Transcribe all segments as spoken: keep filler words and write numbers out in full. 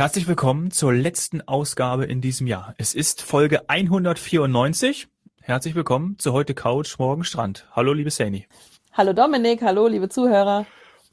Herzlich willkommen zur letzten Ausgabe in diesem Jahr. Es ist Folge hundertvierundneunzig. Herzlich willkommen zu heute Couch, morgen Strand. Hallo, liebe Saini. Hallo Dominik, hallo liebe Zuhörer.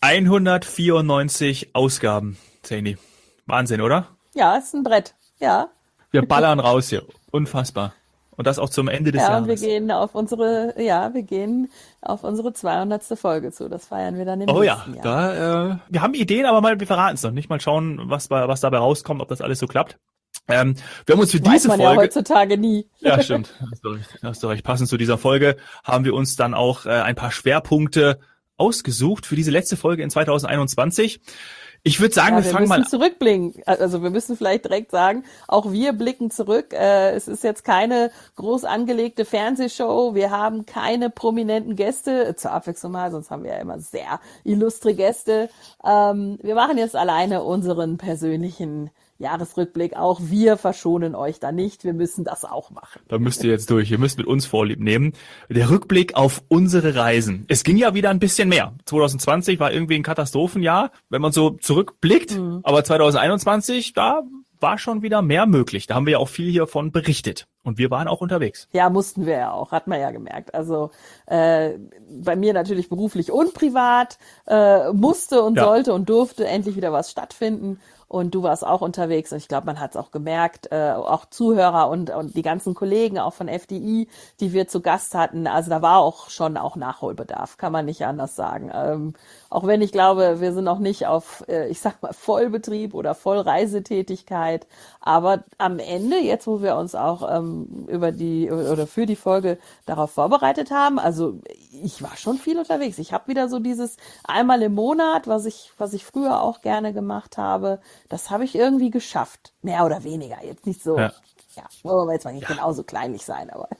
hundertvierundneunzig Ausgaben, Saini. Wahnsinn, oder? Ja, ist ein Brett, ja. Wir ballern raus hier. Unfassbar. Und das auch zum Ende des ja, Jahres. Und wir gehen auf unsere, ja, wir gehen auf unsere zweihundertste Folge zu. Das feiern wir dann im oh, nächsten ja, Jahr. Da, äh, wir haben Ideen, aber mal, wir verraten es noch nicht. Mal schauen, was, bei, was dabei rauskommt, ob das alles so klappt. Ähm, wir haben uns für Weiß diese man Folge. Ja heutzutage nie. Ja, stimmt. Hast du recht. Hast du recht. Passend zu dieser Folge haben wir uns dann auch äh, ein paar Schwerpunkte ausgesucht für diese letzte Folge in zweitausendeinundzwanzig. Ich würde sagen, ja, wir, wir fangen mal mal zurückblicken. Also wir müssen vielleicht direkt sagen, auch wir blicken zurück. Äh, es ist jetzt keine groß angelegte Fernsehshow. Wir haben keine prominenten Gäste, zur Abwechslung mal, sonst haben wir ja immer sehr illustre Gäste. Ähm, wir machen jetzt alleine unseren persönlichen Jahresrückblick. Auch wir verschonen euch da nicht. Wir müssen das auch machen. Da müsst ihr jetzt durch. Ihr müsst mit uns Vorlieb nehmen. Der Rückblick auf unsere Reisen. Es ging ja wieder ein bisschen mehr. zwanzig zwanzig war irgendwie ein Katastrophenjahr, wenn man so zurückblickt. Mhm. Aber zwanzig einundzwanzig, da war schon wieder mehr möglich. Da haben wir ja auch viel hiervon berichtet. Und wir waren auch unterwegs. Ja, mussten wir ja auch, hat man ja gemerkt. Also äh, bei mir natürlich beruflich und privat äh, musste und ja. sollte und durfte endlich wieder was stattfinden. Und du warst auch unterwegs und ich glaube, man hat es auch gemerkt, äh, auch Zuhörer und, und die ganzen Kollegen auch von F D I, die wir zu Gast hatten. Also da war auch schon auch Nachholbedarf, kann man nicht anders sagen. Ähm, auch wenn ich glaube, wir sind noch nicht auf, äh, ich sag mal, Vollbetrieb oder Vollreisetätigkeit. Aber am Ende, jetzt wo wir uns auch ähm, über die oder für die Folge darauf vorbereitet haben, also ich war schon viel unterwegs. Ich habe wieder so dieses einmal im Monat, was ich, was ich früher auch gerne gemacht habe. Das habe ich irgendwie geschafft. Mehr oder weniger. Jetzt nicht so, ja, ja wollen wir jetzt mal nicht ja. genauso kleinlich sein, aber.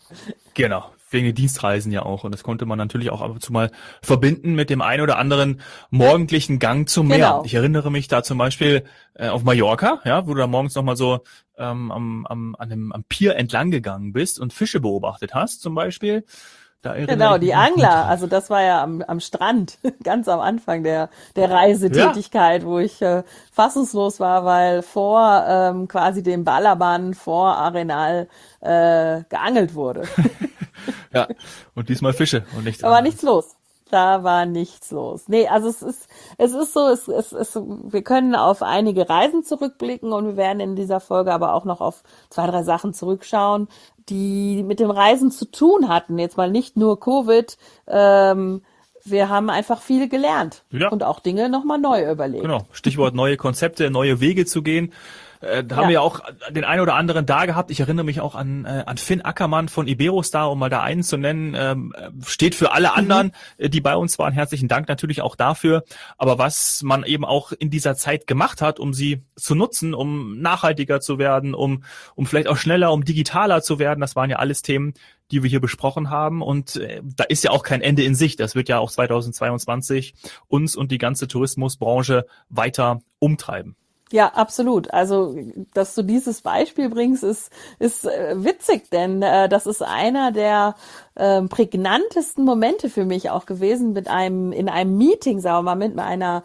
Genau. Wegen den Dienstreisen ja auch. Und das konnte man natürlich auch ab und zu mal verbinden mit dem einen oder anderen morgendlichen Gang zum Meer. Genau. Ich erinnere mich da zum Beispiel äh, auf Mallorca, ja, wo du da morgens nochmal so ähm, am, am, an dem, am Pier entlang gegangen bist und Fische beobachtet hast zum Beispiel. Da genau, die Angler, also das war ja am, am Strand, ganz am Anfang der, der Reisetätigkeit, ja. wo ich äh, fassungslos war, weil vor ähm, quasi dem Ballermann, vor Arenal äh, geangelt wurde. Ja, und diesmal Fische und nichts anderes. Da war nichts los. Da war nichts los. Nee, also es ist, es ist so, es, es, es, wir können auf einige Reisen zurückblicken und wir werden in dieser Folge aber auch noch auf zwei, drei Sachen zurückschauen, die mit dem Reisen zu tun hatten. Jetzt mal nicht nur Covid. Ähm, wir haben einfach viel gelernt ja. und auch Dinge nochmal neu überlegt. Genau, Stichwort neue Konzepte, neue Wege zu gehen. Äh, da haben ja. wir ja auch den einen oder anderen da gehabt. Ich erinnere mich auch an äh, an Finn Ackermann von Iberostar, um mal da einen zu nennen. Ähm, steht für alle anderen, mhm. die bei uns waren. Herzlichen Dank natürlich auch dafür. Aber was man eben auch in dieser Zeit gemacht hat, um sie zu nutzen, um nachhaltiger zu werden, um um vielleicht auch schneller, um digitaler zu werden, das waren ja alles Themen, die wir hier besprochen haben. Und äh, da ist ja auch kein Ende in Sicht. Das wird ja auch zweitausendzweiundzwanzig uns und die ganze Tourismusbranche weiter umtreiben. Ja, absolut. Also, dass du dieses Beispiel bringst, ist ist äh, witzig, denn äh, das ist einer der äh, prägnantesten Momente für mich auch gewesen mit einem in einem Meeting, sagen wir mal, mit einer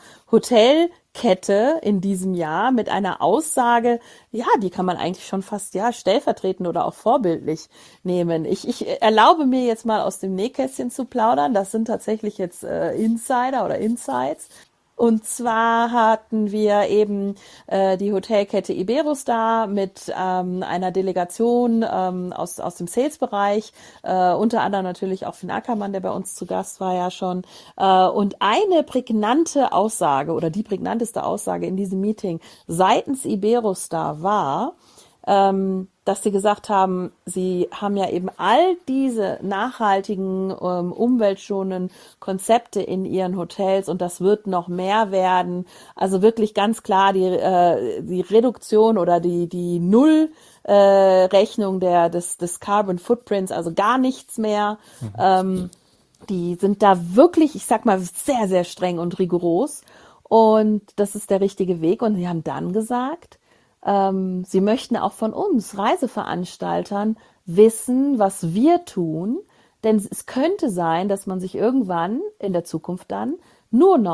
Hotelkette in diesem Jahr mit einer Aussage, ja, die kann man eigentlich schon fast ja stellvertretend oder auch vorbildlich nehmen. Ich ich erlaube mir jetzt mal aus dem Nähkästchen zu plaudern. Das sind tatsächlich jetzt äh, Insider oder Insights. Und zwar hatten wir eben äh, die Hotelkette Iberostar mit ähm, einer Delegation ähm, aus aus dem Sales-Bereich, äh, unter anderem natürlich auch Finn Ackermann, der bei uns zu Gast war ja schon. Äh, und eine prägnante Aussage oder die prägnanteste Aussage in diesem Meeting seitens Iberostar war, ähm, dass sie gesagt haben, sie haben ja eben all diese nachhaltigen, ähm, umweltschonenden Konzepte in ihren Hotels und das wird noch mehr werden. Also wirklich ganz klar die, äh, die Reduktion oder die, die Null äh, Rechnung der, des, des Carbon Footprints, also gar nichts mehr. Mhm. Ähm, die sind da wirklich, ich sag mal, sehr, sehr streng und rigoros und das ist der richtige Weg und sie haben dann gesagt, Ähm, sie möchten auch von uns Reiseveranstaltern wissen, was wir tun, denn es könnte sein, dass man sich irgendwann in der Zukunft dann nur noch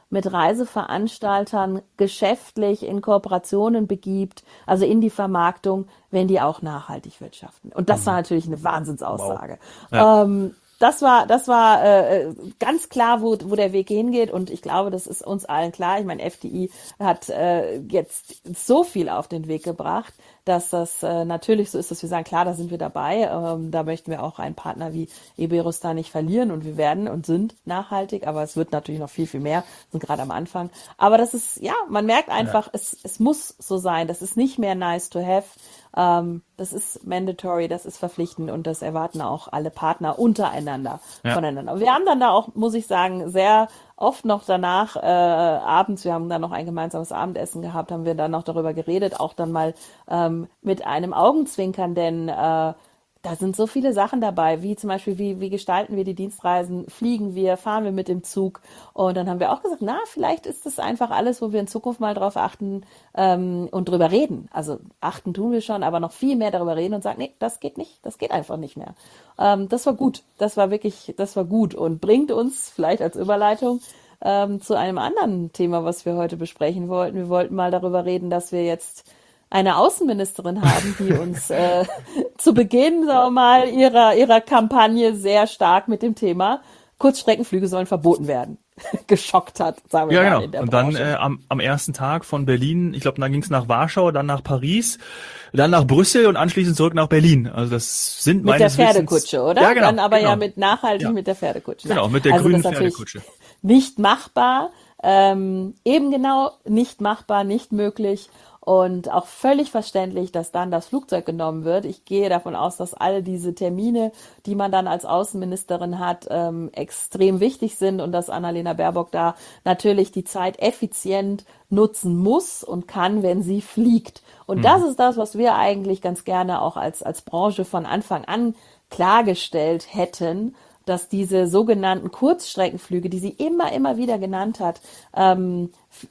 mit Reiseveranstaltern geschäftlich in Kooperationen begibt, also in die Vermarktung, wenn die auch nachhaltig wirtschaften. Und das war natürlich eine Wahnsinnsaussage. Wow. Ja. Ähm, das war, das war äh, ganz klar, wo, wo der Weg hingeht. Und ich glaube, das ist uns allen klar. Ich meine, F D I hat äh, jetzt so viel auf den Weg gebracht, dass das äh, natürlich so ist, dass wir sagen, klar, da sind wir dabei. Ähm, da möchten wir auch einen Partner wie Iberostar nicht verlieren. Und wir werden und sind nachhaltig. Aber es wird natürlich noch viel, viel mehr. Wir sind gerade am Anfang. Aber das ist, ja, man merkt einfach, ja. es, es muss so sein. Das ist nicht mehr nice to have. Ähm, das ist mandatory, das ist verpflichtend und das erwarten auch alle Partner untereinander ja. voneinander. Wir haben dann da auch, muss ich sagen, sehr oft noch danach, äh, abends, wir haben dann noch ein gemeinsames Abendessen gehabt, haben wir dann noch darüber geredet, auch dann mal ähm, mit einem Augenzwinkern, denn äh, da sind so viele Sachen dabei, wie zum Beispiel, wie, wie gestalten wir die Dienstreisen, fliegen wir, fahren wir mit dem Zug und dann haben wir auch gesagt, na, vielleicht ist das einfach alles, wo wir in Zukunft mal drauf achten ähm, und drüber reden. Also achten tun wir schon, aber noch viel mehr darüber reden und sagen, nee, das geht nicht, das geht einfach nicht mehr. Ähm, das war gut, das war wirklich, das war gut und bringt uns vielleicht als Überleitung ähm, zu einem anderen Thema, was wir heute besprechen wollten. Wir wollten mal darüber reden, dass wir jetzt eine Außenministerin haben, die uns äh, zu Beginn, sagen wir mal, ihrer, ihrer Kampagne sehr stark mit dem Thema Kurzstreckenflüge sollen verboten werden, geschockt hat, sagen wir ja, mal genau. in der Und Branche. dann äh, am, am ersten Tag von Berlin, ich glaube, dann ging es nach Warschau, dann nach Paris, dann nach Brüssel und anschließend zurück nach Berlin. Also das sind mit meines der Pferdekutsche, Wissens, oder? Ja, genau, dann aber genau. ja mit nachhaltig ja. mit der Pferdekutsche. Genau, mit der also grünen das ist Pferdekutsche. Nicht machbar, ähm, eben genau nicht machbar, nicht möglich. Und auch völlig verständlich, dass dann das Flugzeug genommen wird. Ich gehe davon aus, dass all diese Termine, die man dann als Außenministerin hat, ähm, extrem wichtig sind und dass Annalena Baerbock da natürlich die Zeit effizient nutzen muss und kann, wenn sie fliegt. Und mhm. das ist das, was wir eigentlich ganz gerne auch als, als Branche von Anfang an klargestellt hätten, dass diese sogenannten Kurzstreckenflüge, die sie immer, immer wieder genannt hat, ähm,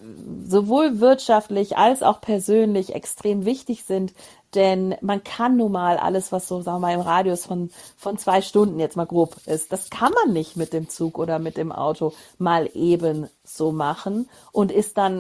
sowohl wirtschaftlich als auch persönlich extrem wichtig sind, denn man kann nun mal alles, was so, sagen wir mal, im Radius von, von zwei Stunden jetzt mal grob ist, das kann man nicht mit dem Zug oder mit dem Auto mal eben so machen und ist dann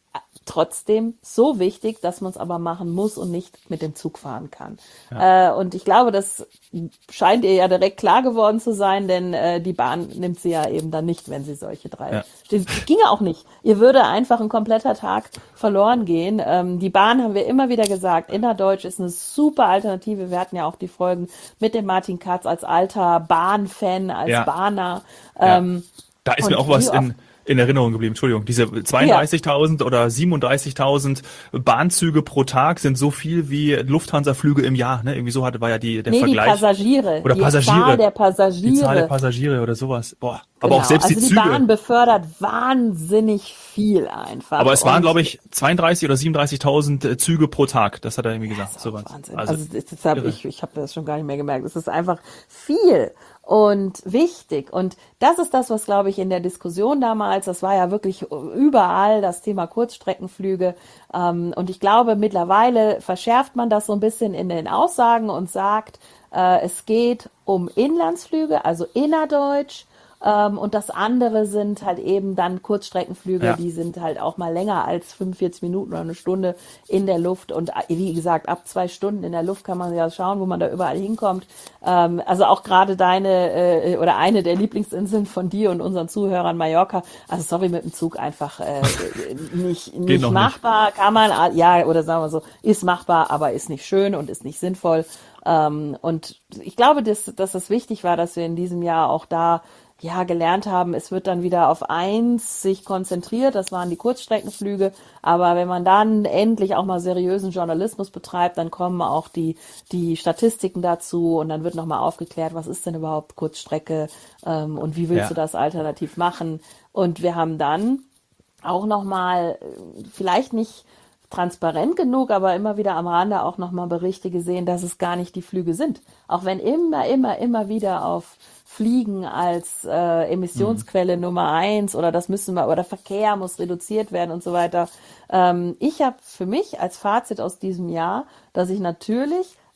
trotzdem so wichtig, dass man es aber machen muss und nicht mit dem Zug fahren kann. Ja. Äh, und ich glaube, das scheint ihr ja direkt klar geworden zu sein, denn äh, die Bahn nimmt sie ja eben dann nicht, wenn sie solche drei... Ja. Das ginge auch nicht. Ihr würde einfach ein kompletter Tag verloren gehen. Ähm, die Bahn, haben wir immer wieder gesagt, innerdeutsch ist eine super Alternative. Wir hatten ja auch die Folgen mit dem Martin Katz als alter Bahnfan, als ja. Bahner. Ähm, ja. Da ist mir auch was in... in Erinnerung geblieben, Entschuldigung, diese zweiunddreißigtausend ja. oder siebenunddreißigtausend Bahnzüge pro Tag sind so viel wie Lufthansa-Flüge im Jahr, ne? Irgendwie so hatte, war ja die, der nee, Vergleich. Die Passagiere. Oder die Passagiere. Zahl der Passagiere. Die Zahl der Passagiere oder sowas. Boah. Aber genau. auch selbst also die Züge. Also die Bahn befördert wahnsinnig viel einfach. Aber es waren, glaube ich, zweiunddreißig oder siebenunddreißigtausend Züge pro Tag. Das hat er irgendwie gesagt. Das ist so Wahnsinn. Also, also deshalb, ich, ich habe das schon gar nicht mehr gemerkt. Es ist einfach viel und wichtig. Und das ist das, was, glaube ich, in der Diskussion damals, das war ja wirklich überall das Thema Kurzstreckenflüge. Und ich glaube, mittlerweile verschärft man das so ein bisschen in den Aussagen und sagt, es geht um Inlandsflüge, also innerdeutsch. Ähm, und das andere sind halt eben dann Kurzstreckenflüge, ja. die sind halt auch mal länger als fünfundvierzig Minuten oder eine Stunde in der Luft. Und wie gesagt, ab zwei Stunden in der Luft kann man ja schauen, wo man da überall hinkommt. Ähm, also auch gerade deine äh, oder eine der Lieblingsinseln von dir und unseren Zuhörern, Mallorca. Also sorry, mit dem Zug einfach äh, nicht, nicht machbar. Nicht. Kann man, ja, oder sagen wir so, ist machbar, aber ist nicht schön und ist nicht sinnvoll. Ähm, und ich glaube, dass, dass es wichtig war, dass wir in diesem Jahr auch da ja gelernt haben, es wird dann wieder auf eins sich konzentriert, das waren die Kurzstreckenflüge, aber wenn man dann endlich auch mal seriösen Journalismus betreibt, dann kommen auch die die Statistiken dazu und dann wird nochmal aufgeklärt, was ist denn überhaupt Kurzstrecke ähm, und wie willst ja. du das alternativ machen, und wir haben dann auch nochmal, vielleicht nicht transparent genug, aber immer wieder am Rande auch nochmal Berichte gesehen, dass es gar nicht die Flüge sind. Auch wenn immer, immer, immer wieder auf Fliegen als äh, Emissionsquelle mhm. Nummer eins oder das müssen wir, oder Verkehr muss reduziert werden und so weiter. Ähm, ich habe für mich als Fazit aus diesem Jahr, dass ich natürlich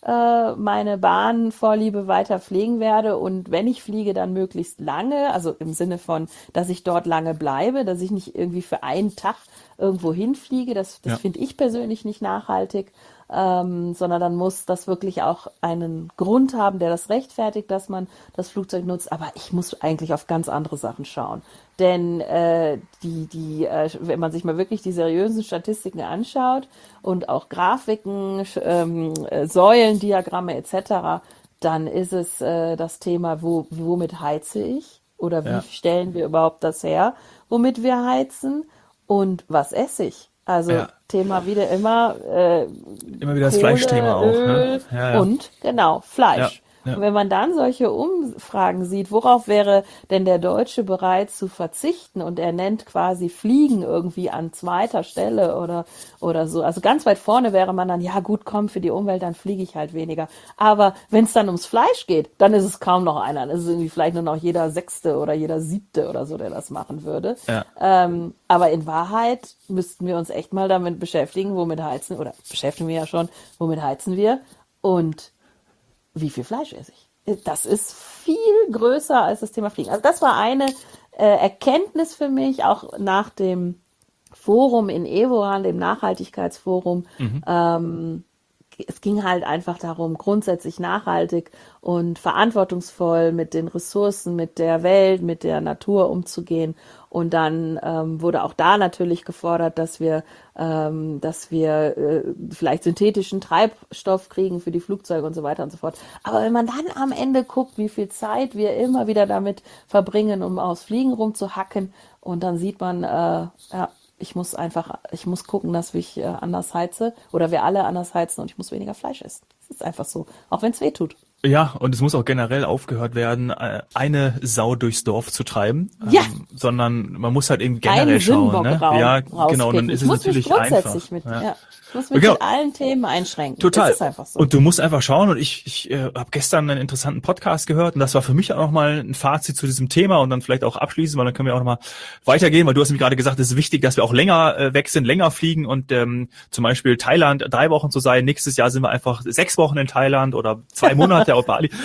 äh, meine Bahnvorliebe weiter pflegen werde und wenn ich fliege, dann möglichst lange, also im Sinne von, dass ich dort lange bleibe, dass ich nicht irgendwie für einen Tag irgendwo hinfliege, das, das Ja. finde ich persönlich nicht nachhaltig, ähm, sondern dann muss das wirklich auch einen Grund haben, der das rechtfertigt, dass man das Flugzeug nutzt, aber ich muss eigentlich auf ganz andere Sachen schauen, denn äh, die, die, äh, wenn man sich mal wirklich die seriösen Statistiken anschaut und auch Grafiken, sch- ähm, äh, Säulendiagramme et cetera, dann ist es äh, das Thema, wo, womit heize ich oder wie Ja. stellen wir überhaupt das her, womit wir heizen und was esse ich. Also Ja. Thema wieder immer äh, Immer wieder das Kohle, Fleischthema auch, Öl ne? Ja, ja. und genau Ja, Fleisch. ja. Und wenn man dann solche Umfragen sieht, worauf wäre denn der Deutsche bereit zu verzichten? Und er nennt quasi Fliegen irgendwie an zweiter Stelle oder, oder so. Also ganz weit vorne wäre man dann, ja gut, komm, für die Umwelt, dann fliege ich halt weniger. Aber wenn es dann ums Fleisch geht, dann ist es kaum noch einer. Dann ist es irgendwie vielleicht nur noch jeder Sechste oder jeder Siebte oder so, der das machen würde. Ja. Ähm, aber in Wahrheit müssten wir uns echt mal damit beschäftigen, womit heizen, oder beschäftigen wir ja schon, womit heizen wir und wie viel Fleisch esse ich? Das ist viel größer als das Thema Fliegen. Also das war eine äh, Erkenntnis für mich, auch nach dem Forum in Evoran, dem Nachhaltigkeitsforum. Mhm. Ähm, es ging halt einfach darum, grundsätzlich nachhaltig und verantwortungsvoll mit den Ressourcen, mit der Welt, mit der Natur umzugehen. Und dann ähm, wurde auch da natürlich gefordert, dass wir, ähm, dass wir äh, vielleicht synthetischen Treibstoff kriegen für die Flugzeuge und so weiter und so fort. Aber wenn man dann am Ende guckt, wie viel Zeit wir immer wieder damit verbringen, um aufs Fliegen rumzuhacken, und dann sieht man, äh, ja, ich muss einfach, ich muss gucken, dass ich äh, anders heize oder wir alle anders heizen und ich muss weniger Fleisch essen. Das ist einfach so, auch wenn es weh tut. Ja, und es muss auch generell aufgehört werden, äh, eine Sau durchs Dorf zu treiben, Ja. ähm, sondern man muss halt eben generell Einen schauen. Sündenbock Ne? raus, Ja, rauspicken. genau, und dann ist ich es muss natürlich mich grundsätzlich einfach. mit, Ja. ja. Ich muss mich Genau. mit allen Themen einschränken. Total. Das ist einfach so. Und du musst einfach schauen, und ich, ich äh, habe gestern einen interessanten Podcast gehört und das war für mich auch nochmal ein Fazit zu diesem Thema und dann vielleicht auch abschließen, weil dann können wir auch nochmal weitergehen, weil du hast nämlich gerade gesagt, es ist wichtig, dass wir auch länger äh, weg sind, länger fliegen und ähm, zum Beispiel Thailand drei Wochen zu sein, nächstes Jahr sind wir einfach sechs Wochen in Thailand oder zwei Monate auf Bali.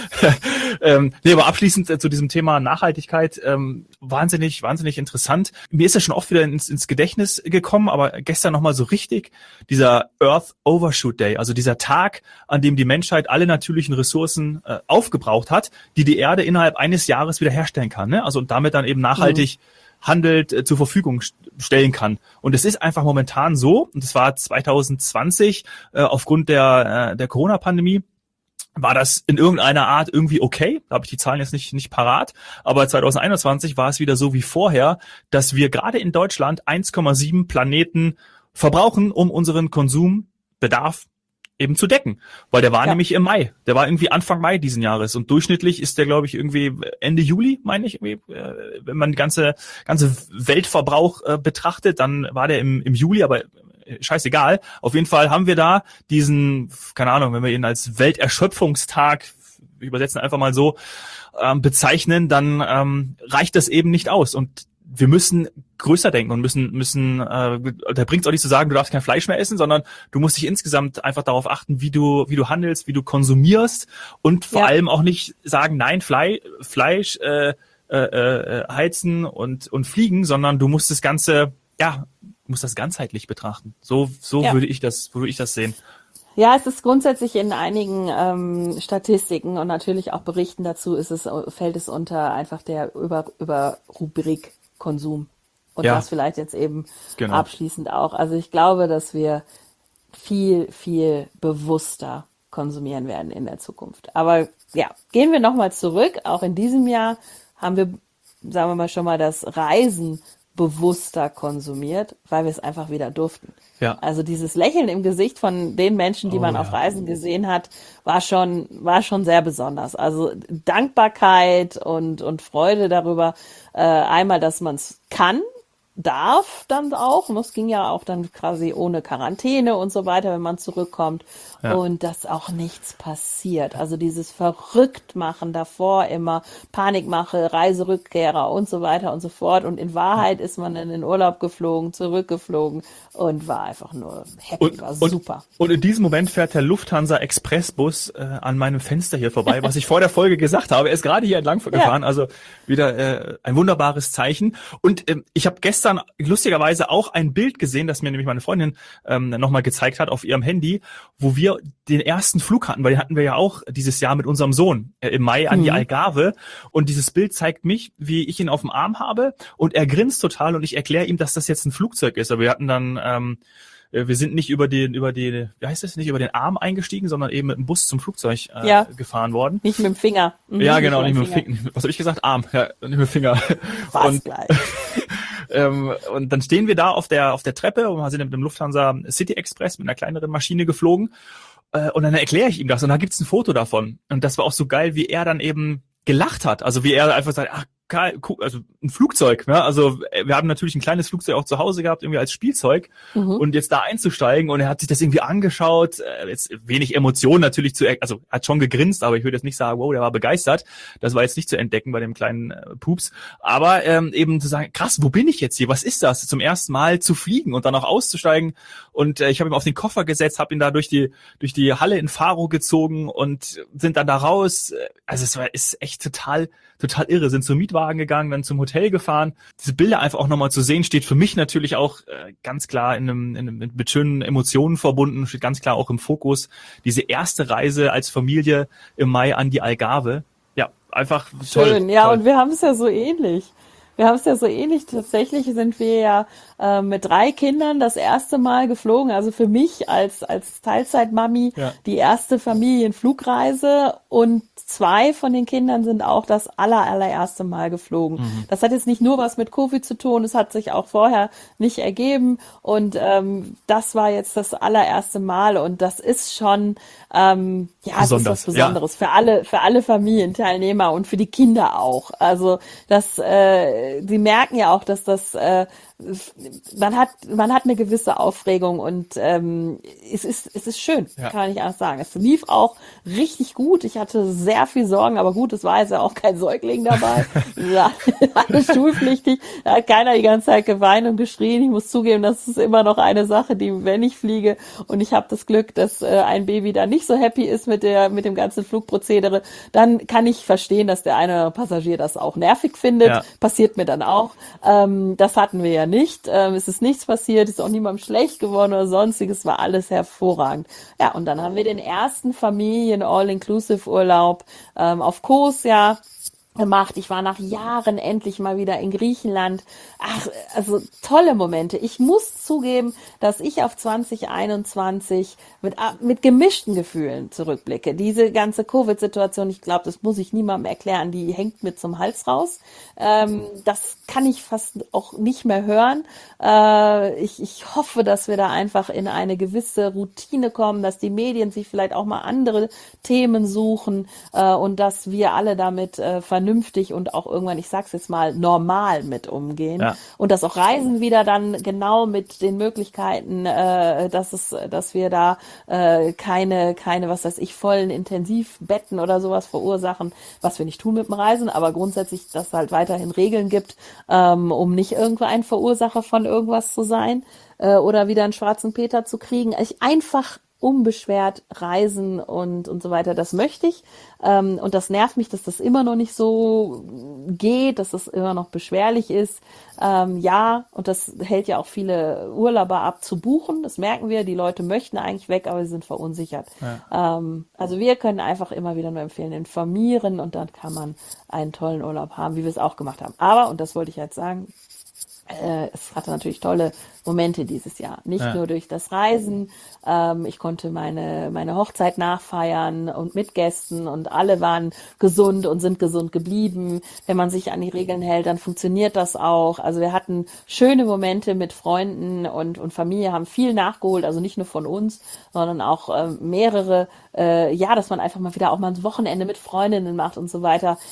ähm, nee, aber abschließend äh, zu diesem Thema Nachhaltigkeit, ähm, wahnsinnig, wahnsinnig interessant. Mir ist ja schon oft wieder ins, ins Gedächtnis gekommen, aber gestern nochmal so richtig, dieser Earth Overshoot Day, also dieser Tag, an dem die Menschheit alle natürlichen Ressourcen äh, aufgebraucht hat, die die Erde innerhalb eines Jahres wieder herstellen kann, ne? Also und damit dann eben nachhaltig mhm. handelt, äh, zur Verfügung st- stellen kann. Und es ist einfach momentan so, und das war zwanzig zwanzig äh, aufgrund der, äh, der Corona-Pandemie, war das in irgendeiner Art irgendwie okay. Da habe ich die Zahlen jetzt nicht nicht parat. Aber zwanzig einundzwanzig war es wieder so wie vorher, dass wir gerade in Deutschland eins Komma sieben Planeten verbrauchen, um unseren Konsumbedarf eben zu decken. Weil der war Ja. nämlich im Mai. Der war irgendwie Anfang Mai diesen Jahres. Und durchschnittlich ist der, glaube ich, irgendwie Ende Juli, meine ich. Irgendwie, äh, wenn man ganze ganze Weltverbrauch äh, betrachtet, dann war der im, im Juli, aber scheißegal. Auf jeden Fall haben wir da diesen, keine Ahnung, wenn wir ihn als Welterschöpfungstag, wir übersetzen einfach mal so, ähm, bezeichnen, dann ähm, reicht das eben nicht aus. Und wir müssen größer denken und müssen, müssen, äh, da bringt es auch nicht zu sagen, du darfst kein Fleisch mehr essen, sondern du musst dich insgesamt einfach darauf achten, wie du, wie du handelst, wie du konsumierst und vor Ja. allem auch nicht sagen, nein, Fleisch, Fleisch, äh, äh, äh, heizen und, und fliegen, sondern du musst das Ganze, ja, du musst das ganzheitlich betrachten. So, so Ja. würde ich das, würde ich das sehen. Ja, es ist grundsätzlich in einigen ähm, Statistiken und natürlich auch Berichten dazu ist es, fällt es unter einfach der über, über Rubrik Konsum. Und Ja. das vielleicht jetzt eben Genau. abschließend auch. Also ich glaube, dass wir viel, viel bewusster konsumieren werden in der Zukunft. Aber ja, gehen wir nochmal zurück. Auch in diesem Jahr haben wir, sagen wir mal schon mal, das Reisen bewusster konsumiert, weil wir es einfach wieder durften. Ja. Also dieses Lächeln im Gesicht von den Menschen, die Oh, man ja. auf Reisen gesehen hat, war schon, war schon sehr besonders. Also Dankbarkeit und, und Freude darüber, äh, einmal, dass man es kann, darf dann auch. Und es ging ja auch dann quasi ohne Quarantäne und so weiter, wenn man zurückkommt. Ja. Und dass auch nichts passiert. Also dieses Verrücktmachen davor immer, Panikmache, Reiserückkehrer und so weiter und so fort. Und in Wahrheit ist man in den Urlaub geflogen, zurückgeflogen und war einfach nur happy, und, war super. Und, und in diesem Moment fährt der Lufthansa Expressbus äh, an meinem Fenster hier vorbei, was ich vor der Folge gesagt habe. Er ist gerade hier entlang gefahren, ja. Also wieder äh, ein wunderbares Zeichen. Und ähm, ich habe gestern lustigerweise auch ein Bild gesehen, das mir nämlich meine Freundin ähm, nochmal gezeigt hat auf ihrem Handy, wo wir den ersten Flug hatten, weil den hatten wir ja auch dieses Jahr mit unserem Sohn äh, im Mai an mhm. die Algarve. Und dieses Bild zeigt mich, wie ich ihn auf dem Arm habe und er grinst total und ich erkläre ihm, dass das jetzt ein Flugzeug ist. Aber wir hatten dann, ähm, wir sind nicht über den, über die, wie heißt das, nicht über den Arm eingestiegen, sondern eben mit dem Bus zum Flugzeug äh, ja. gefahren worden. Nicht mit dem Finger. Mhm, ja, genau, nicht mit dem Finger. Finger. Was habe ich gesagt? Arm, ja, nicht mit dem Finger. Fast und, gleich. ähm, und dann stehen wir da auf der, auf der Treppe und wir sind mit dem Lufthansa City Express mit einer kleineren Maschine geflogen. Und dann erkläre ich ihm das und da gibt's ein Foto davon. Und das war auch so geil, wie er dann eben gelacht hat. Also wie er einfach sagt, ach, geil, also ein Flugzeug. Ne? Also wir haben natürlich ein kleines Flugzeug auch zu Hause gehabt, irgendwie als Spielzeug. Mhm. Und jetzt da einzusteigen und er hat sich das irgendwie angeschaut. Jetzt wenig Emotionen natürlich zu, also hat schon gegrinst, aber ich würde jetzt nicht sagen, wow, der war begeistert. Das war jetzt nicht zu entdecken bei dem kleinen äh, Pups. Aber ähm, eben zu sagen, krass, wo bin ich jetzt hier? Was ist das? Zum ersten Mal zu fliegen und dann auch auszusteigen. Und äh, ich habe ihn auf den Koffer gesetzt, habe ihn da durch die durch die Halle in Faro gezogen und sind dann da raus. Also es war ist echt total total irre. Sind zum Mietwagen gegangen, dann zum Hotel gefahren. Diese Bilder einfach auch nochmal zu sehen, steht für mich natürlich auch äh, ganz klar in einem, in einem mit schönen Emotionen verbunden, steht ganz klar auch im Fokus. Diese erste Reise als Familie im Mai an die Algarve. Ja, einfach toll. Schön, ja, toll. Und wir haben es ja so ähnlich. Wir haben es ja so ähnlich. Tatsächlich sind wir ja äh, mit drei Kindern das erste Mal geflogen. Also für mich als als Teilzeitmami ja. die erste Familienflugreise und zwei von den Kindern sind auch das aller, allererste Mal geflogen. Mhm. Das hat jetzt nicht nur was mit Covid zu tun, es hat sich auch vorher nicht ergeben und ähm, das war jetzt das allererste Mal und das ist schon ähm, ja, das ist was Besonderes ja. für alle für alle Familienteilnehmer und für die Kinder auch. Also das äh, sie merken ja auch, dass das äh, man hat man hat eine gewisse Aufregung und ähm, es ist es ist schön, ja. kann man nicht anders sagen. Es lief auch richtig gut. Ich hatte sehr viel Sorgen, aber gut, es war jetzt ja auch kein Säugling dabei. Ja, alles schulpflichtig. Da hat keiner die ganze Zeit geweint und geschrien. Ich muss zugeben, das ist immer noch eine Sache, die, wenn ich fliege und ich habe das Glück, dass äh, ein Baby da nicht so happy ist mit der mit dem ganzen Flugprozedere, dann kann ich verstehen, dass der eine Passagier das auch nervig findet. Ja. Passiert mir dann auch. Ähm, das hatten wir ja nicht. Ähm, es ist nichts passiert, ist auch niemandem schlecht geworden oder sonstiges, war alles hervorragend. Ja, und dann haben wir den ersten Familien-All-Inclusive-Urlaub ähm, auf Kos, ja, gemacht. Ich war nach Jahren endlich mal wieder in Griechenland. Ach, also tolle Momente. Ich muss zugeben, dass ich auf zwanzig einundzwanzig mit, mit gemischten Gefühlen zurückblicke. Diese ganze Covid-Situation, ich glaube, das muss ich niemandem erklären, die hängt mir zum Hals raus. Ähm, das kann ich fast auch nicht mehr hören. Äh, ich, ich hoffe, dass wir da einfach in eine gewisse Routine kommen, dass die Medien sich vielleicht auch mal andere Themen suchen äh, und dass wir alle damit äh, vernünftig und auch irgendwann, ich sag's jetzt mal, normal mit umgehen. Ja. Und dass auch Reisen wieder dann genau mit den Möglichkeiten, äh, dass es, dass wir da äh, keine, keine, was weiß ich, vollen Intensivbetten oder sowas verursachen, was wir nicht tun mit dem Reisen, aber grundsätzlich, dass es halt weiterhin Regeln gibt, ähm, um nicht irgendwo ein Verursacher von irgendwas zu sein äh, oder wieder einen schwarzen Peter zu kriegen. Also ich einfach unbeschwert reisen und und so weiter, das möchte ich ähm, und das nervt mich, dass das immer noch nicht so geht, dass das immer noch beschwerlich ist. Ähm, ja, und das hält ja auch viele Urlauber ab zu buchen, das merken wir, die Leute möchten eigentlich weg, aber sie sind verunsichert. Ja. Ähm, also wir können einfach immer wieder nur empfehlen, informieren und dann kann man einen tollen Urlaub haben, wie wir es auch gemacht haben. Aber, und das wollte ich jetzt sagen, Äh, es hatte natürlich tolle Momente dieses Jahr. Nicht ja. nur durch das Reisen. Ähm, ich konnte meine meine Hochzeit nachfeiern und mit Gästen und alle waren gesund und sind gesund geblieben. Wenn man sich an die Regeln hält, dann funktioniert das auch. Also wir hatten schöne Momente mit Freunden und und Familie, haben viel nachgeholt. Also nicht nur von uns, sondern auch äh, mehrere. Äh, ja, dass man einfach mal wieder auch mal ein Wochenende mit Freundinnen macht und so weiter.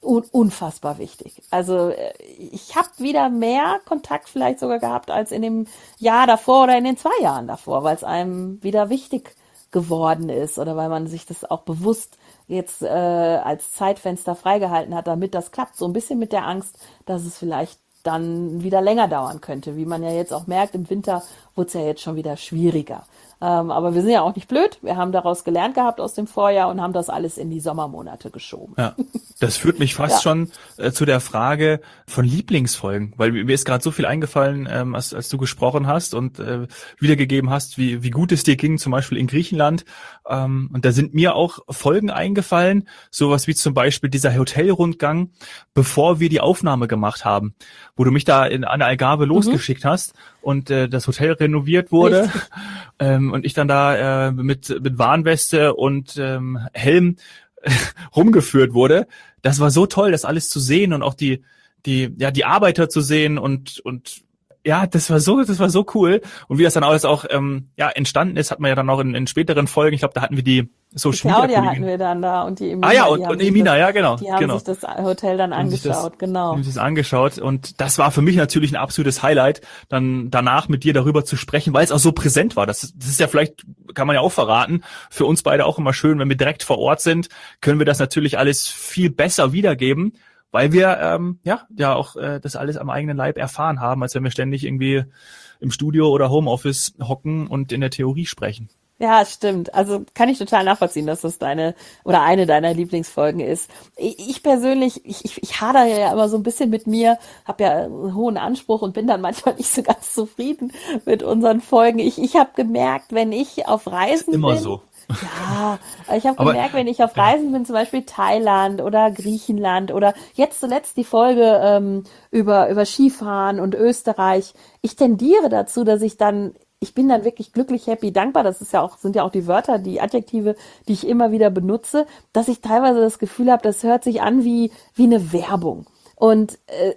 un unfassbar wichtig. Also ich habe wieder mehr Kontakt vielleicht sogar gehabt als in dem Jahr davor oder in den zwei Jahren davor, weil es einem wieder wichtig geworden ist oder weil man sich das auch bewusst jetzt äh, als Zeitfenster freigehalten hat, damit das klappt. So ein bisschen mit der Angst, dass es vielleicht dann wieder länger dauern könnte. Wie man ja jetzt auch merkt, im Winter wurde es ja jetzt schon wieder schwieriger. Ähm, aber wir sind ja auch nicht blöd. Wir haben daraus gelernt gehabt aus dem Vorjahr und haben das alles in die Sommermonate geschoben. Ja, das führt mich fast ja. schon äh, zu der Frage von Lieblingsfolgen, weil mir ist gerade so viel eingefallen, ähm, als, als du gesprochen hast und äh, wiedergegeben hast, wie, wie gut es dir ging, zum Beispiel in Griechenland. Ähm, und da sind mir auch Folgen eingefallen, sowas wie zum Beispiel dieser Hotelrundgang, bevor wir die Aufnahme gemacht haben, wo du mich da in an der Algarve losgeschickt mhm. hast und äh, das Hotel renoviert wurde. Ähm, und ich dann da äh, mit mit Warnweste und ähm, Helm rumgeführt wurde. Das war so toll, das alles zu sehen und auch die die ja die Arbeiter zu sehen und und ja, das war so, das war so cool. Und wie das dann alles auch ähm, ja entstanden ist, hat man ja dann auch in, in späteren Folgen. Ich glaube, da hatten wir die Social Media Claudia hatten wir dann da und die Emina. Ah ja, und, und Emina, das, ja genau. Die haben genau. sich das Hotel dann angeschaut, das, genau. Haben sich das angeschaut und das war für mich natürlich ein absolutes Highlight, dann danach mit dir darüber zu sprechen, weil es auch so präsent war. Das, das ist ja vielleicht, kann man ja auch verraten, für uns beide auch immer schön, wenn wir direkt vor Ort sind, können wir das natürlich alles viel besser wiedergeben, weil wir ähm, ja ja auch äh, das alles am eigenen Leib erfahren haben, als wenn wir ständig irgendwie im Studio oder Homeoffice hocken und in der Theorie sprechen. Ja, stimmt. Also kann ich total nachvollziehen, dass das deine oder eine deiner Lieblingsfolgen ist. Ich persönlich, ich, ich, ich hadere ja immer so ein bisschen mit mir, habe ja einen hohen Anspruch und bin dann manchmal nicht so ganz zufrieden mit unseren Folgen. Ich, ich habe gemerkt, wenn ich auf Reisen immer bin, so. Ja, ich habe gemerkt, wenn ich auf Reisen bin, zum Beispiel Thailand oder Griechenland oder jetzt zuletzt die Folge ähm, über über Skifahren und Österreich, ich tendiere dazu, dass ich dann ich bin dann wirklich glücklich, happy, dankbar. Das ist ja auch, sind ja auch die Wörter, die Adjektive, die ich immer wieder benutze, dass ich teilweise das Gefühl habe, das hört sich an wie, wie eine Werbung. Und äh,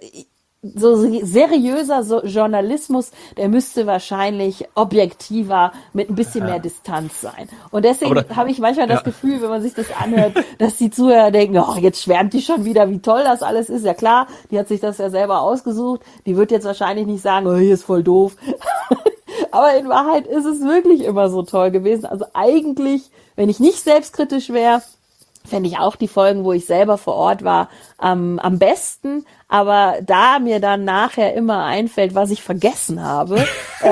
so seriöser so Journalismus, der müsste wahrscheinlich objektiver mit ein bisschen ja. mehr Distanz sein. Und deswegen habe ich manchmal ja. das Gefühl, wenn man sich das anhört, dass die Zuhörer denken, oh, jetzt schwärmt die schon wieder, wie toll das alles ist. Ja klar, die hat sich das ja selber ausgesucht. Die wird jetzt wahrscheinlich nicht sagen, oh, hier ist voll doof. Aber in Wahrheit ist es wirklich immer so toll gewesen. Also eigentlich, wenn ich nicht selbstkritisch wäre, fände ich auch die Folgen, wo ich selber vor Ort war, am, am besten. Aber da mir dann nachher immer einfällt, was ich vergessen habe,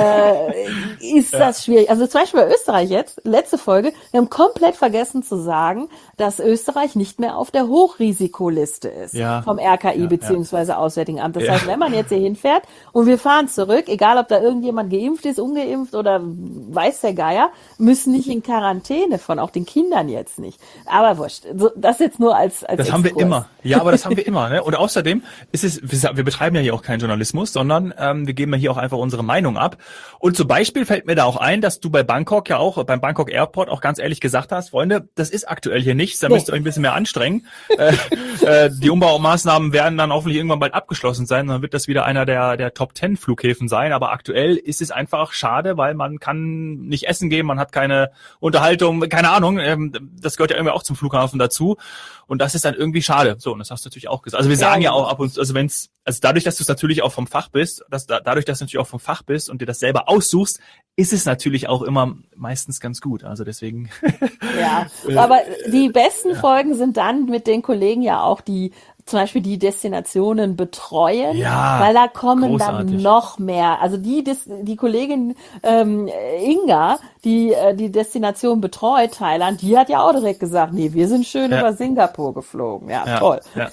äh, ist ja. das schwierig. Also zum Beispiel bei Österreich jetzt, letzte Folge, wir haben komplett vergessen zu sagen, dass Österreich nicht mehr auf der Hochrisikoliste ist ja. vom R K I ja, beziehungsweise ja. Auswärtigen Amt. Das ja. heißt, wenn man jetzt hier hinfährt und wir fahren zurück, egal ob da irgendjemand geimpft ist, ungeimpft oder weiß der Geier, müssen nicht in Quarantäne, von auch den Kindern jetzt nicht. Aber wurscht, das jetzt nur als als Das Exkurs. Haben wir immer. Ja, aber das haben wir immer. Ne? Und außerdem ist es, wir betreiben ja hier auch keinen Journalismus, sondern ähm, wir geben ja hier auch einfach unsere Meinung ab. Und zum Beispiel fällt mir da auch ein, dass du bei Bangkok ja auch, beim Bangkok Airport auch ganz ehrlich gesagt hast, Freunde, das ist aktuell hier nichts, da müsst ihr euch ein bisschen mehr anstrengen. äh, äh, die Umbaumaßnahmen werden dann hoffentlich irgendwann bald abgeschlossen sein, dann wird das wieder einer der der Top Ten Flughäfen sein. Aber aktuell ist es einfach schade, weil man kann nicht essen gehen, man hat keine Unterhaltung, keine Ahnung, ähm, das gehört ja irgendwie auch zum Flughafen dazu. Und das ist dann irgendwie schade. So, und das hast du natürlich auch gesagt. Also wir sagen ja, ja auch ab und zu, also wenn's, also dadurch, dass du es natürlich auch vom Fach bist, dass da, dadurch, dass du natürlich auch vom Fach bist und dir das selber aussuchst, ist es natürlich auch immer meistens ganz gut. Also deswegen. Ja, aber die besten ja. Folgen sind dann mit den Kollegen ja auch die zum Beispiel die Destinationen betreuen, ja, weil da kommen großartig. Dann noch mehr. Also die die Kollegin ähm, Inga, die äh, die Destination betreut, Thailand, die hat ja auch direkt gesagt, nee, wir sind schön ja. über Singapur geflogen. Ja, ja toll. Ja.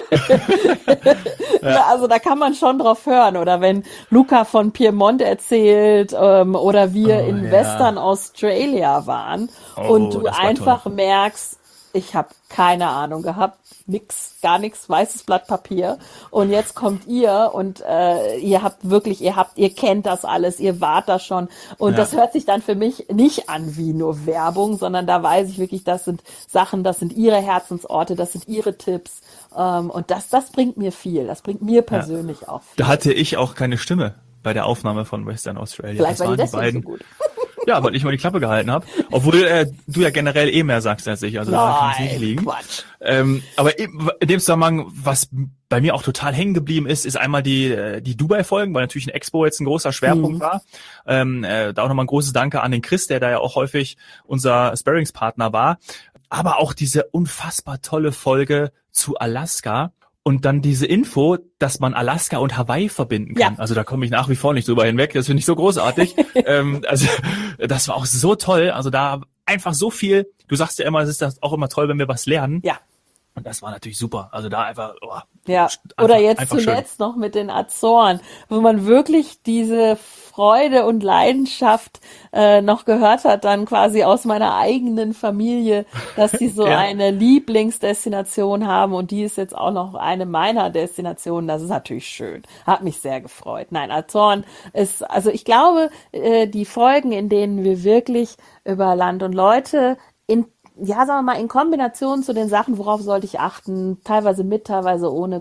ja. Also da kann man schon drauf hören. Oder wenn Luca von Piemont erzählt ähm, oder wir oh, in ja. Western Australia waren oh, und du einfach toll. merkst, ich habe keine Ahnung gehabt, nix, gar nichts, weißes Blatt Papier. Und jetzt kommt ihr und äh, ihr habt wirklich, ihr habt, ihr kennt das alles, ihr wart da schon. Und ja. das hört sich dann für mich nicht an wie nur Werbung, sondern da weiß ich wirklich, das sind Sachen, das sind ihre Herzensorte, das sind ihre Tipps. Ähm, und das, das bringt mir viel. Das bringt mir persönlich ja. auch viel. Da hatte ich auch keine Stimme bei der Aufnahme von Western Australia. Vielleicht das war die waren die deswegen beiden. so gut. Ja, weil ich mal die Klappe gehalten habe. Obwohl äh, du ja generell eh mehr sagst als ich, also da kann es nicht Nein, liegen. Quatsch. Ähm, aber in dem Zusammenhang, was bei mir auch total hängen geblieben ist, ist einmal die äh, die Dubai-Folgen, weil natürlich ein Expo jetzt ein großer Schwerpunkt Mhm. war. Ähm, äh, da auch nochmal ein großes Danke an den Chris, der da ja auch häufig unser Sparringspartner war. Aber auch diese unfassbar tolle Folge zu Alaska. Und dann diese Info, dass man Alaska und Hawaii verbinden kann. Ja. Also da komme ich nach wie vor nicht drüber hinweg. Das finde ich so großartig. ähm, also das war auch so toll. Also da einfach so viel. Du sagst ja immer, es ist das auch immer toll, wenn wir was lernen. Ja. Und das war natürlich super. Also da einfach, oh, Ja, einfach, oder jetzt einfach zuletzt noch mit den Azoren, wo man wirklich diese Freude und Leidenschaft äh, noch gehört hat, dann quasi aus meiner eigenen Familie, dass die so Ja. eine Lieblingsdestination haben und die ist jetzt auch noch eine meiner Destinationen. Das ist natürlich schön. Hat mich sehr gefreut. Nein, Azoren ist, also ich glaube, äh, die Folgen, in denen wir wirklich über Land und Leute in ja, sagen wir mal, in Kombination zu den Sachen, worauf sollte ich achten, teilweise mit, teilweise ohne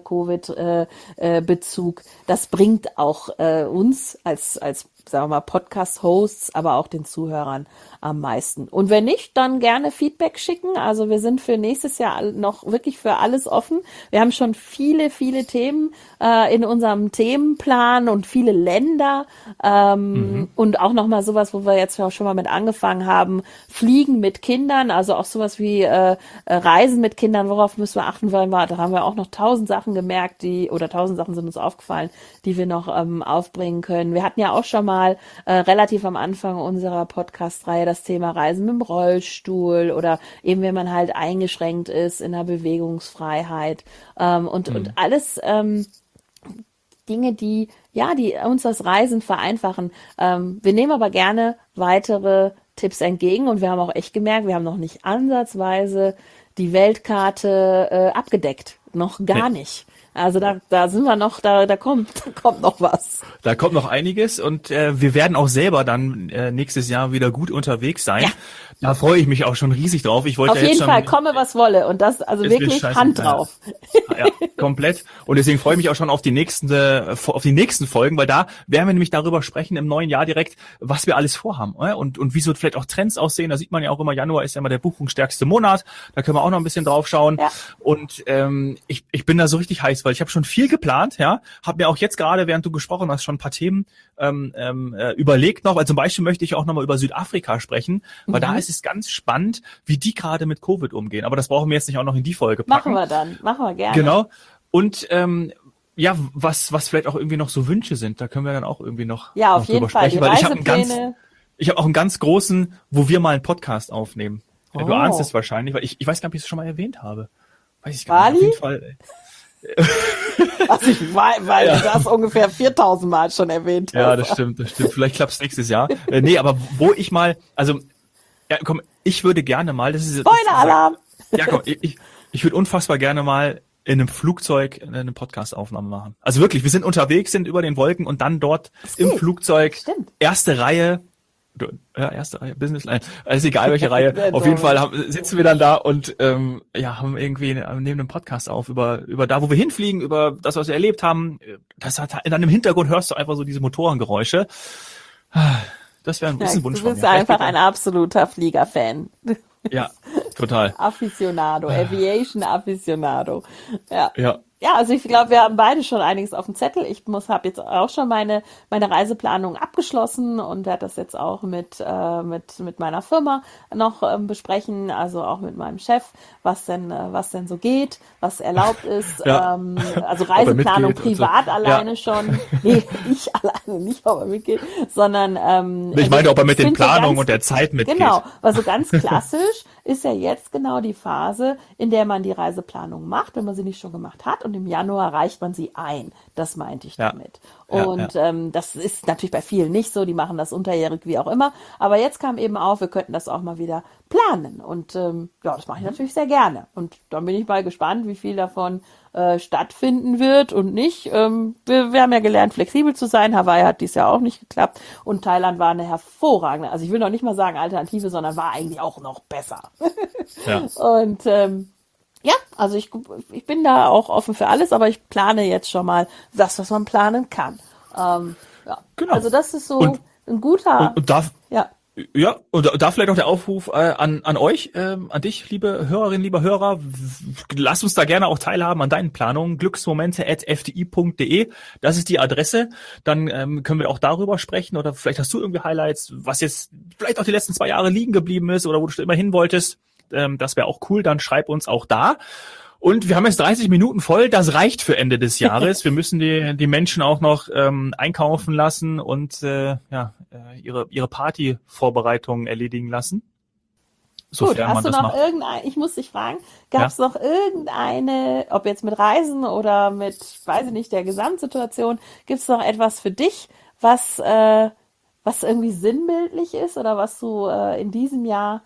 Covid-Bezug, das bringt auch äh, uns als, als, sagen wir mal, Podcast-Hosts, aber auch den Zuhörern am meisten. Und wenn nicht, dann gerne Feedback schicken. Also wir sind für nächstes Jahr noch wirklich für alles offen. Wir haben schon viele, viele Themen äh, in unserem Themenplan und viele Länder ähm, mhm. und auch nochmal sowas, wo wir jetzt auch schon mal mit angefangen haben, Fliegen mit Kindern, also auch sowas wie äh, Reisen mit Kindern, worauf müssen wir achten, weil wir, da haben wir auch noch tausend Sachen gemerkt, die, oder tausend Sachen sind uns aufgefallen, die wir noch ähm, aufbringen können. Wir hatten ja auch schon mal äh, relativ am Anfang unserer Podcast-Reihe das Thema Reisen mit dem Rollstuhl oder eben wenn man halt eingeschränkt ist in der Bewegungsfreiheit ähm, und, mhm. und alles ähm, Dinge, die ja, die uns das Reisen vereinfachen. Ähm, wir nehmen aber gerne weitere Tipps entgegen und wir haben auch echt gemerkt, wir haben noch nicht ansatzweise die Weltkarte äh, abgedeckt. Noch gar nee. nicht. Also da, da sind wir noch, da, da kommt, da kommt noch was. Da kommt noch einiges und äh, wir werden auch selber dann äh, nächstes Jahr wieder gut unterwegs sein. Ja. Da freue ich mich auch schon riesig drauf. Ich wollte Auf ja jeden jetzt Fall, schon, komme was wolle und das, also wirklich Hand drauf. Ja, ja, komplett. Und deswegen freue ich mich auch schon auf die nächsten, äh, auf die nächsten Folgen, weil da werden wir nämlich darüber sprechen im neuen Jahr direkt, was wir alles vorhaben äh? und und wie so vielleicht auch Trends aussehen. Da sieht man ja auch immer, Januar ist ja immer der buchungsstärkste Monat. Da können wir auch noch ein bisschen drauf schauen. Ja. Und ähm, ich ich bin da so richtig heiß, weil ich habe schon viel geplant, ja, habe mir auch jetzt gerade, während du gesprochen hast, schon ein paar Themen ähm, ähm, äh, überlegt noch, weil zum Beispiel möchte ich auch nochmal über Südafrika sprechen, weil mhm. da ist es ganz spannend, wie die gerade mit Covid umgehen. Aber das brauchen wir jetzt nicht auch noch in die Folge packen. Machen wir dann, machen wir gerne. Genau. Und ähm, ja, was was vielleicht auch irgendwie noch so Wünsche sind, da können wir dann auch irgendwie noch, ja, auf noch jeden drüber Fall. sprechen, weil ich habe einen ganz, ich habe auch einen ganz großen, wo wir mal einen Podcast aufnehmen. Oh. Du ahnst es wahrscheinlich, weil ich ich weiß gar nicht, ob ich es schon mal erwähnt habe. Weiß ich gar nicht. Auf jeden Fall. Also ich weiß, weil ja. du das ungefähr viertausend Mal schon erwähnt hast. Ja, das stimmt, das stimmt. Vielleicht klappt's nächstes Jahr. äh, nee, aber wo ich mal, also, ja, komm, ich würde gerne mal, das ist... Spoiler-Alarm! Ja, komm, ich, ich, ich würde unfassbar gerne mal in einem Flugzeug eine Podcast-Aufnahme machen. Also wirklich, wir sind unterwegs, sind über den Wolken und dann dort im Flugzeug, stimmt. erste Reihe, ja, erste Reihe, Business Line, ist egal welche Reihe. Auf jeden Fall haben, sitzen wir dann da und ähm, ja, haben irgendwie nehmen einen Podcast auf über über da, wo wir hinfliegen, über das, was wir erlebt haben. Das hat in deinem Hintergrund hörst du einfach so diese Motorengeräusche. Das wäre ein bisschen ja, Wunsch von mir. Du bist einfach ein absoluter Fliegerfan. Ja, total. Aficionado, Aviation Aficionado. Ja. Ja. Ja, also ich glaube, wir haben beide schon einiges auf dem Zettel. Ich muss habe jetzt auch schon meine meine Reiseplanung abgeschlossen und werde das jetzt auch mit äh, mit mit meiner Firma noch ähm, besprechen, also auch mit meinem Chef, was denn äh, was denn so geht, was erlaubt ist. Ja. Ähm, also Reiseplanung privat so. alleine ja. schon. Nee, ich alleine nicht, ob er mitgeht, sondern ähm, ich meine, ob er mit den Planungen und der Zeit mitgeht. Genau, also ganz klassisch ist ja jetzt genau die Phase, in der man die Reiseplanung macht, wenn man sie nicht schon gemacht hat. Und im Januar reicht man sie ein. Das meinte ich ja. damit. Und ja, ja. Ähm, das ist natürlich bei vielen nicht so. Die machen das unterjährig, wie auch immer. Aber jetzt kam eben auf, wir könnten das auch mal wieder planen. Und ähm, ja, das mache ich natürlich sehr gerne. Und dann bin ich mal gespannt, wie viel davon äh, stattfinden wird und nicht. Ähm, wir, wir haben ja gelernt, flexibel zu sein. Hawaii hat dies Jahr auch nicht geklappt. Und Thailand war eine hervorragende, also ich will noch nicht mal sagen Alternative, sondern war eigentlich auch noch besser. Ja. Und ähm, ja, also ich, ich bin da auch offen für alles, aber ich plane jetzt schon mal das, was man planen kann. Ähm, ja. Genau. Also das ist so und, ein guter... Und, und darf, ja. Ja, und da vielleicht auch der Aufruf äh, an an euch, ähm, an dich, liebe Hörerinnen, lieber Hörer. Lass uns da gerne auch teilhaben an deinen Planungen. glücksmomente at f d i punkt d e, das ist die Adresse. Dann ähm, können wir auch darüber sprechen oder vielleicht hast du irgendwie Highlights, was jetzt vielleicht auch die letzten zwei Jahre liegen geblieben ist oder wo du schon immer hin wolltest. Ähm, das wäre auch cool, dann schreib uns auch da. Und wir haben jetzt dreißig Minuten voll, das reicht für Ende des Jahres. Wir müssen die die Menschen auch noch ähm, einkaufen lassen und äh, ja äh, ihre ihre Partyvorbereitungen erledigen lassen. Gut, hast du noch irgendein, ich muss dich fragen, gab es ja? noch irgendeine, ob jetzt mit Reisen oder mit, weiß ich nicht, der Gesamtsituation, gibt es noch etwas für dich, was äh, was irgendwie sinnbildlich ist oder was du äh, in diesem Jahr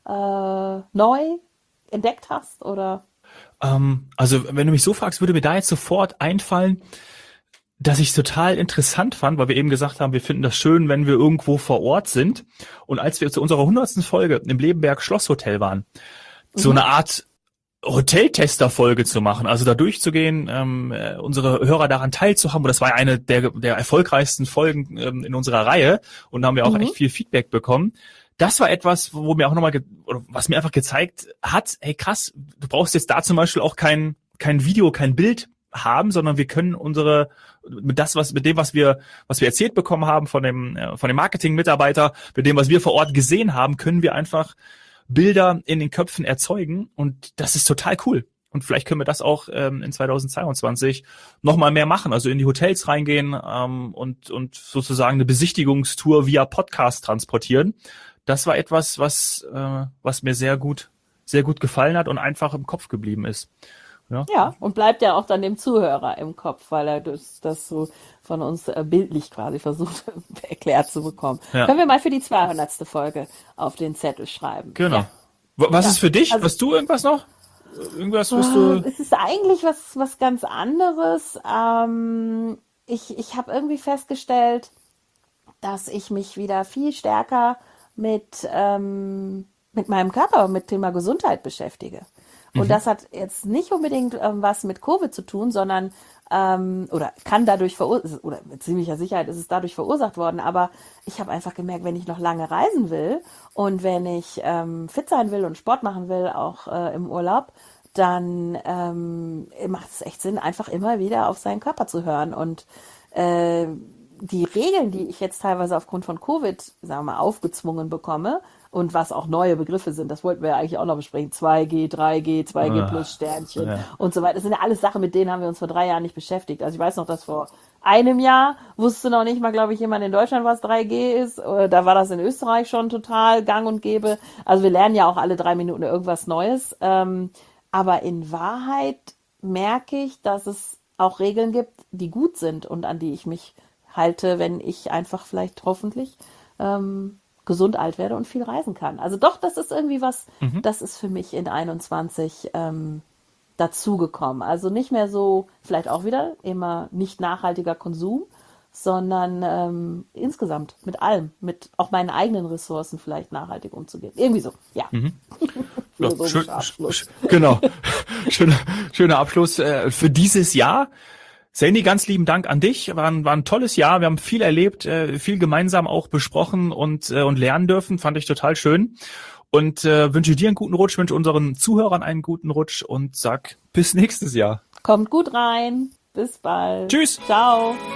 äh, neu entdeckt hast oder? Ähm, also wenn du mich so fragst, würde mir da jetzt sofort einfallen, dass ich es total interessant fand, weil wir eben gesagt haben, wir finden das schön, wenn wir irgendwo vor Ort sind. Und als wir zu unserer hundertsten Folge im Lebenberg Schlosshotel waren, mhm. so eine Art Hoteltester-Folge zu machen, also da durchzugehen, ähm, unsere Hörer daran teilzuhaben. Und das war eine der, der erfolgreichsten Folgen ähm, in unserer Reihe. Und da haben wir auch mhm. echt viel Feedback bekommen. Das war etwas, wo mir auch nochmal, ge- oder was mir einfach gezeigt hat, hey krass, du brauchst jetzt da zum Beispiel auch kein, kein Video, kein Bild haben, sondern wir können unsere, mit das, was, mit dem, was wir, was wir erzählt bekommen haben von dem, von dem Marketing-Mitarbeiter, mit dem, was wir vor Ort gesehen haben, können wir einfach Bilder in den Köpfen erzeugen und das ist total cool. Und vielleicht können wir das auch ähm, in zweitausendzweiundzwanzig nochmal mehr machen, also in die Hotels reingehen ähm, und, und sozusagen eine Besichtigungstour via Podcast transportieren. Das war etwas, was äh, was mir sehr gut sehr gut gefallen hat und einfach im Kopf geblieben ist. Ja, ja und bleibt ja auch dann dem Zuhörer im Kopf, weil er das, das so von uns äh, bildlich quasi versucht erklärt zu bekommen. Ja. Können wir mal für die zweihundertste Folge auf den Zettel schreiben. Genau. Ja. Was ja. ist für dich? Also, hast du irgendwas noch? Irgendwas, was du... Es ist eigentlich was was ganz anderes. Ähm, ich ich habe irgendwie festgestellt, dass ich mich wieder viel stärker mit, ähm, mit meinem Körper, mit Thema Gesundheit beschäftige. Und mhm. das hat jetzt nicht unbedingt ähm, was mit Covid zu tun, sondern, ähm, oder kann dadurch verursacht, oder mit ziemlicher Sicherheit ist es dadurch verursacht worden, aber ich habe einfach gemerkt, wenn ich noch lange reisen will und wenn ich ähm, fit sein will und Sport machen will, auch äh, im Urlaub, dann ähm, macht es echt Sinn, einfach immer wieder auf seinen Körper zu hören und äh, die Regeln, die ich jetzt teilweise aufgrund von Covid, sagen wir mal, aufgezwungen bekomme und was auch neue Begriffe sind, das wollten wir ja eigentlich auch noch besprechen, zwei G, drei G, zwei G plus Sternchen ja. und so weiter. Das sind ja alles Sachen, mit denen haben wir uns vor drei Jahren nicht beschäftigt. Also ich weiß noch, dass vor einem Jahr wusste noch nicht mal, glaube ich, jemand in Deutschland, was drei G ist. Da war das in Österreich schon total gang und gäbe. Also wir lernen ja auch alle drei Minuten irgendwas Neues. Aber in Wahrheit merke ich, dass es auch Regeln gibt, die gut sind und an die ich mich halte, wenn ich einfach vielleicht hoffentlich ähm, gesund alt werde und viel reisen kann. Also doch, das ist irgendwie was, mhm. das ist für mich in einundzwanzig ähm, dazugekommen. Also nicht mehr so, vielleicht auch wieder immer nicht nachhaltiger Konsum, sondern ähm, insgesamt mit allem, mit auch meinen eigenen Ressourcen vielleicht nachhaltig umzugehen. Irgendwie so, ja. Mhm. Ja, schön, Abschluss. Genau. schöner, schöner Abschluss äh, für dieses Jahr. Sandy, ganz lieben Dank an dich. War ein, war ein tolles Jahr. Wir haben viel erlebt, äh, viel gemeinsam auch besprochen und äh, und lernen dürfen. Fand ich total schön. Und äh, wünsche dir einen guten Rutsch, wünsche unseren Zuhörern einen guten Rutsch und sag bis nächstes Jahr. Kommt gut rein. Bis bald. Tschüss. Ciao.